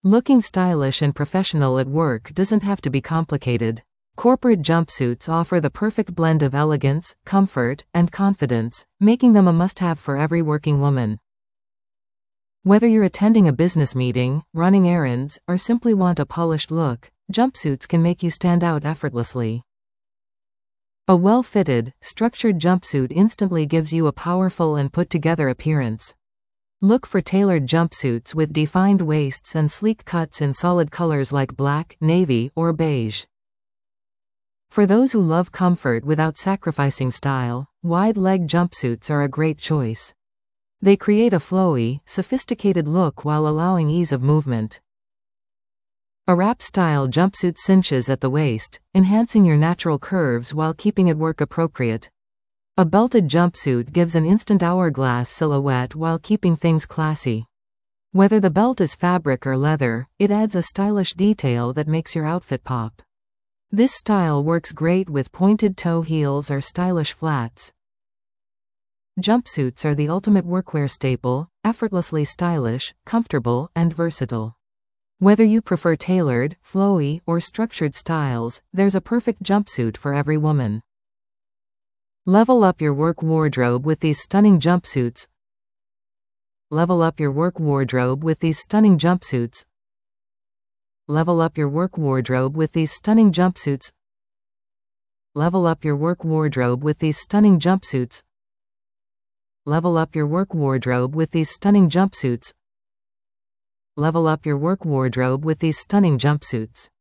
Looking stylish and professional at work doesn't have to be complicated. Corporate jumpsuits offer the perfect blend of elegance, comfort, and confidence, making them a must-have for every working woman. Whether you're attending a business meeting, running errands, or simply want a polished look, jumpsuits can make you stand out effortlessly. A well-fitted, structured jumpsuit instantly gives you a powerful and put-together appearance. Look for tailored jumpsuits with defined waists and sleek cuts in solid colors like black, navy, or beige. For those who love comfort without sacrificing style, wide-leg jumpsuits are a great choice. They create a flowy, sophisticated look while allowing ease of movement. A wrap-style jumpsuit cinches at the waist, enhancing your natural curves while keeping it work-appropriate. A belted jumpsuit gives an instant hourglass silhouette while keeping things classy. Whether the belt is fabric or leather, it adds a stylish detail that makes your outfit pop. This style works great with pointed toe heels or stylish flats. Jumpsuits are the ultimate workwear staple, effortlessly stylish, comfortable, and versatile. Whether you prefer tailored, flowy, or structured styles, there's a perfect jumpsuit for every woman. Level up your work wardrobe with these stunning jumpsuits. Level up your work wardrobe with these stunning jumpsuits. Level up your work wardrobe with these stunning jumpsuits. Level up your work wardrobe with these stunning jumpsuits. Level up your work wardrobe with these stunning jumpsuits. Level up your work wardrobe with these stunning jumpsuits.